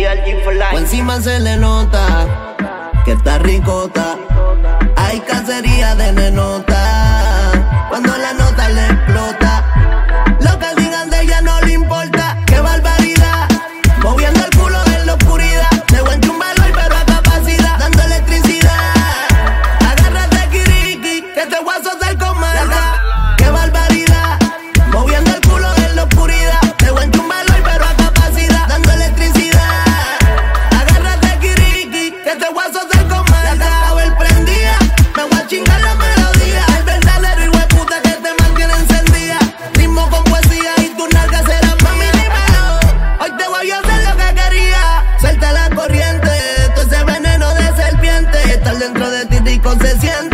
O encima se le nota que está ricota. Hay cacería de nenota cuando la nota le explota. Lo que digan de ella no le importa. ¡Qué barbaridad! Moviendo el culo en la oscuridad. De buen chumbalo y pero a capacidad. Dando electricidad. Agárrate, Kiriki, que te voy a soltar con maldad. ¡Qué barbaridad! Moviendo el culo en la oscuridad. De buen chumbalo y pero a capacidad. Dando electricidad. Agárrate, Kiriki, que te voy a soltar con maldad. A ver, prendía, me voy a chingar la melodía. El verdadero hijo de puta que te mantiene encendida. Ritmo con poesía y tus nalgas serán mami, dímelo. Hoy te voy a hacer lo que quería. Suelta la corriente, todo ese veneno de serpiente. Estar dentro de ti rico se siente.